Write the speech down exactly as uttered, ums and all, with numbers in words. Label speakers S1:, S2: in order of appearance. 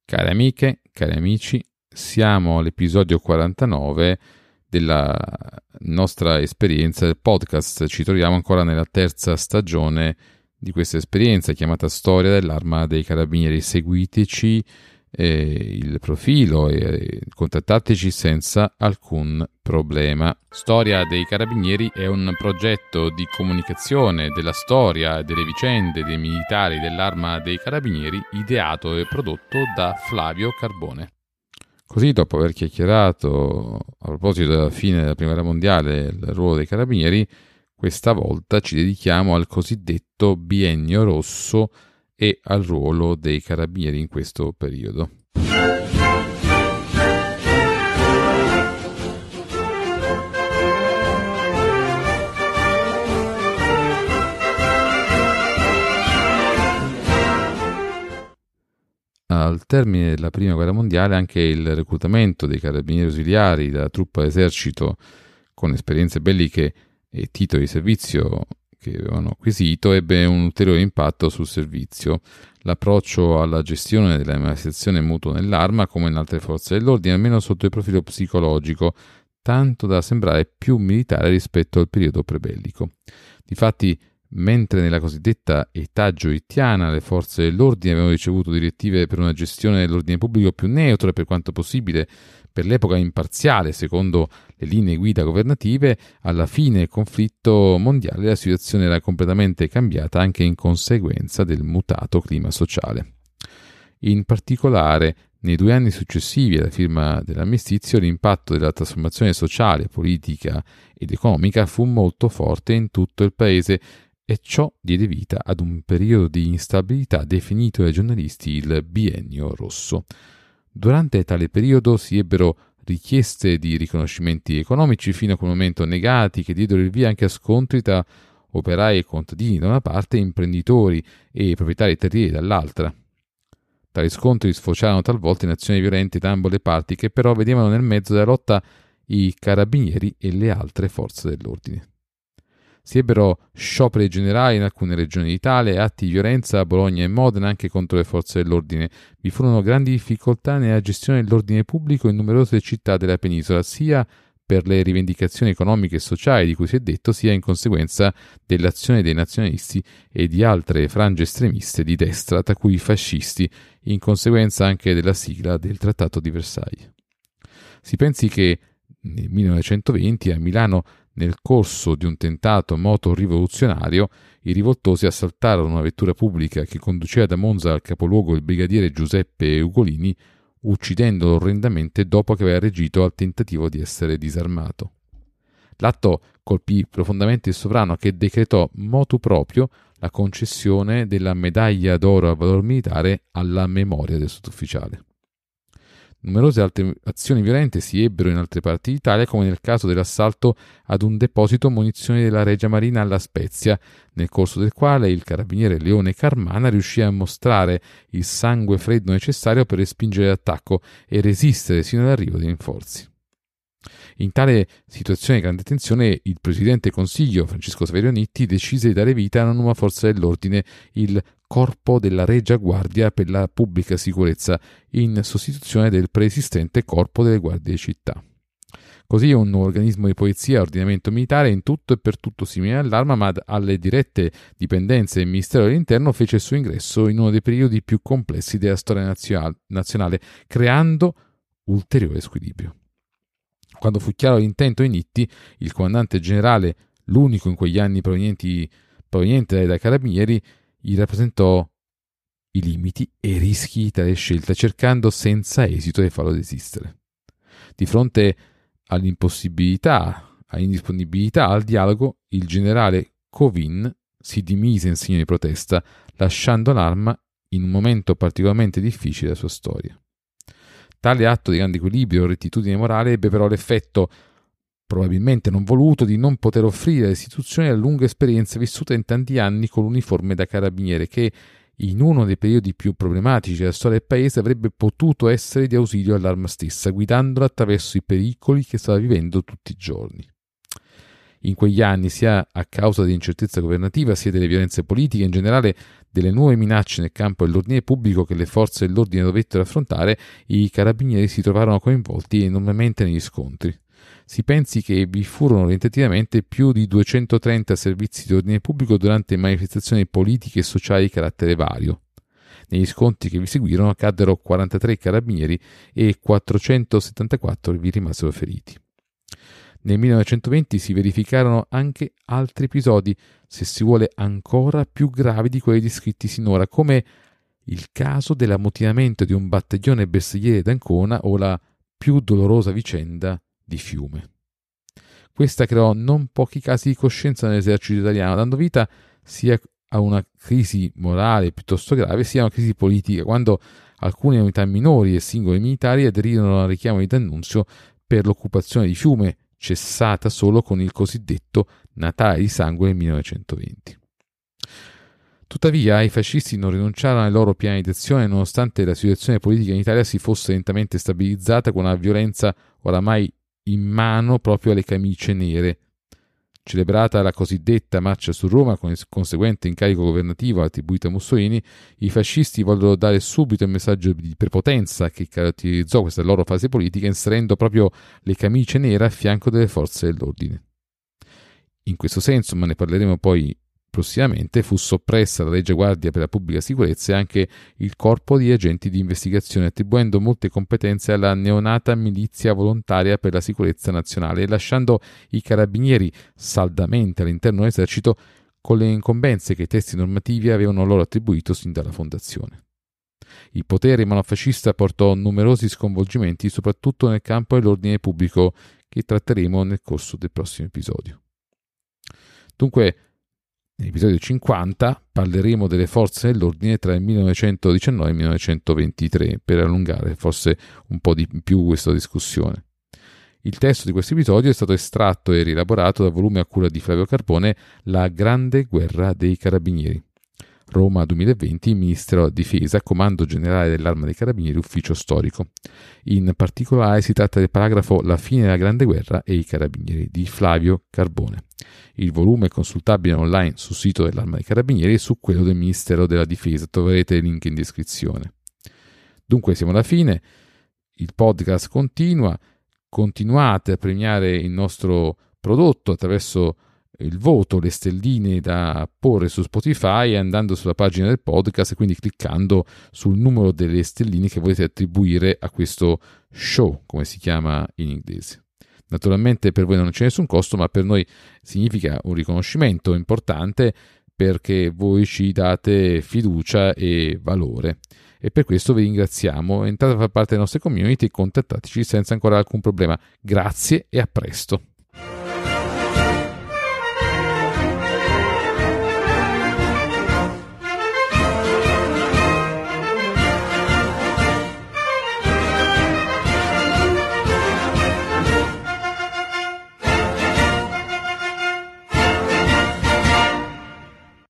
S1: Care amiche, cari amici, siamo all'episodio quarantanove della nostra esperienza del podcast. Ci troviamo ancora nella terza stagione di questa esperienza chiamata Storia dell'Arma dei Carabinieri. Seguiteci eh, il profilo e eh, contattateci senza alcun problema. Storia dei Carabinieri è un progetto di comunicazione della storia e delle vicende dei militari dell'Arma dei Carabinieri ideato e prodotto da Flavio Carbone. Così, dopo aver chiacchierato a proposito della fine della Prima Guerra Mondiale il ruolo dei Carabinieri, questa volta ci dedichiamo al cosiddetto biennio rosso e al ruolo dei Carabinieri in questo periodo. Al termine della Prima Guerra Mondiale anche il reclutamento dei carabinieri ausiliari dalla truppa d'esercito con esperienze belliche e titoli di servizio che avevano acquisito ebbe un ulteriore impatto sul servizio. L'approccio alla gestione della manifestazione mutò nell'Arma come in altre forze dell'ordine, almeno sotto il profilo psicologico, tanto da sembrare più militare rispetto al periodo prebellico. Difatti, mentre nella cosiddetta età gioittiana le forze dell'ordine avevano ricevuto direttive per una gestione dell'ordine pubblico più neutra e per quanto possibile per l'epoca imparziale secondo le linee guida governative, alla fine del conflitto mondiale la situazione era completamente cambiata anche in conseguenza del mutato clima sociale. In particolare, nei due anni successivi alla firma dell'armistizio, l'impatto della trasformazione sociale, politica ed economica fu molto forte in tutto il paese e ciò diede vita ad un periodo di instabilità definito dai giornalisti il biennio rosso. Durante tale periodo si ebbero richieste di riconoscimenti economici fino a quel momento negati, che diedero il via anche a scontri tra operai e contadini da una parte e imprenditori e proprietari terrieri dall'altra. Tali scontri sfociarono talvolta in azioni violente da ambo le parti, che però vedevano nel mezzo della lotta i carabinieri e le altre forze dell'ordine. Si ebbero scioperi generali in alcune regioni d'Italia e atti di violenza a Bologna e Modena anche contro le forze dell'ordine. Vi furono grandi difficoltà nella gestione dell'ordine pubblico in numerose città della penisola, sia per le rivendicazioni economiche e sociali di cui si è detto, sia in conseguenza dell'azione dei nazionalisti e di altre frange estremiste di destra, tra cui i fascisti, in conseguenza anche della sigla del Trattato di Versailles. Si pensi che nel millenovecentoventi a Milano, nel corso di un tentato moto-rivoluzionario, i rivoltosi assaltarono una vettura pubblica che conduceva da Monza al capoluogo il brigadiere Giuseppe Ugolini, uccidendolo orrendamente dopo che aveva reagito al tentativo di essere disarmato. L'atto colpì profondamente il sovrano, che decretò motu proprio la concessione della medaglia d'oro al valor militare alla memoria del sottufficiale. Numerose altre azioni violente si ebbero in altre parti d'Italia, come nel caso dell'assalto ad un deposito munizioni della Regia Marina alla Spezia, nel corso del quale il carabiniere Leone Carmana riuscì a mostrare il sangue freddo necessario per respingere l'attacco e resistere sino all'arrivo dei rinforzi. In tale situazione di grande tensione, il presidente Consiglio, Francesco Saverio Nitti, decise di dare vita a una nuova forza dell'ordine, il Corpo della Regia Guardia per la Pubblica Sicurezza, in sostituzione del preesistente Corpo delle Guardie di Città. Così un nuovo organismo di polizia a ordinamento militare, in tutto e per tutto simile all'Arma, ma alle dirette dipendenze del Ministero dell'Interno, fece il suo ingresso in uno dei periodi più complessi della storia nazionale, creando ulteriore squilibrio. Quando fu chiaro l'intento di Nitti, il comandante generale, l'unico in quegli anni provenienti, proveniente dai carabinieri, gli rappresentò i limiti e i rischi di tale scelta, cercando senza esito di farlo desistere. Di fronte all'impossibilità, all'indisponibilità al dialogo, il generale Covin si dimise in segno di protesta, lasciando l'Arma in un momento particolarmente difficile della sua storia. Tale atto di grande equilibrio e rettitudine morale ebbe però l'effetto, probabilmente non voluto, di non poter offrire alle istituzioni la lunga esperienza vissuta in tanti anni con l'uniforme da carabiniere, che in uno dei periodi più problematici della storia del paese avrebbe potuto essere di ausilio all'Arma stessa, guidandola attraverso i pericoli che stava vivendo tutti i giorni. In quegli anni, sia a causa dell'incertezza governativa sia delle violenze politiche in generale, delle nuove minacce nel campo dell'ordine pubblico che le forze dell'ordine dovettero affrontare, i carabinieri si trovarono coinvolti enormemente negli scontri. Si pensi che vi furono orientativamente più di duecentotrenta servizi di ordine pubblico durante manifestazioni politiche e sociali di carattere vario. Negli scontri che vi seguirono caddero quarantatré carabinieri e quattrocentosettantaquattro vi rimasero feriti. Nel millenovecentoventi si verificarono anche altri episodi, se si vuole ancora più gravi di quelli descritti sinora, come il caso dell'ammutinamento di un battaglione bersagliere d'Ancona o la più dolorosa vicenda di Fiume. Questa creò non pochi casi di coscienza nell'esercito italiano, dando vita sia a una crisi morale piuttosto grave, sia a una crisi politica, quando alcune unità minori e singoli militari aderirono al richiamo di D'Annunzio per l'occupazione di Fiume, cessata solo con il cosiddetto Natale di sangue nel millenovecentoventi. Tuttavia, i fascisti non rinunciarono ai loro piani di azione nonostante la situazione politica in Italia si fosse lentamente stabilizzata con una violenza oramai in mano proprio alle camicie nere. Celebrata la cosiddetta marcia su Roma con il conseguente incarico governativo attribuito a Mussolini, i fascisti vollero dare subito il messaggio di prepotenza che caratterizzò questa loro fase politica, inserendo proprio le camicie nere a fianco delle forze dell'ordine. In questo senso, ma ne parleremo poi prossimamente, fu soppressa la Regia Guardia per la Pubblica Sicurezza e anche il Corpo di Agenti di Investigazione, attribuendo molte competenze alla neonata Milizia Volontaria per la Sicurezza Nazionale e lasciando i carabinieri saldamente all'interno dell'esercito con le incombenze che i testi normativi avevano loro attribuito sin dalla fondazione. Il potere monofascista portò numerosi sconvolgimenti, soprattutto nel campo dell'ordine pubblico, che tratteremo nel corso del prossimo episodio. Dunque, nell'episodio cinquanta parleremo delle forze dell'ordine tra il millenovecentodiciannove e il millenovecentoventitré, per allungare forse un po' di più questa discussione. Il testo di questo episodio è stato estratto e rielaborato dal volume a cura di Flavio Carbone, La Grande Guerra dei Carabinieri. Roma duemilaventi, Ministero della Difesa, Comando Generale dell'Arma dei Carabinieri, Ufficio Storico. In particolare si tratta del paragrafo La fine della Grande Guerra e i Carabinieri di Flavio Carbone. Il volume è consultabile online sul sito dell'Arma dei Carabinieri e su quello del Ministero della Difesa. Troverete il link in descrizione. Dunque siamo alla fine, il podcast continua, continuate a premiare il nostro prodotto attraverso il voto, le stelline da porre su Spotify, andando sulla pagina del podcast e quindi cliccando sul numero delle stelline che volete attribuire a questo show, come si chiama in inglese. Naturalmente per voi non c'è nessun costo, ma per noi significa un riconoscimento importante perché voi ci date fiducia e valore. E per questo vi ringraziamo. Entrate a far parte delle nostre community e contattateci senza ancora alcun problema. Grazie e a presto.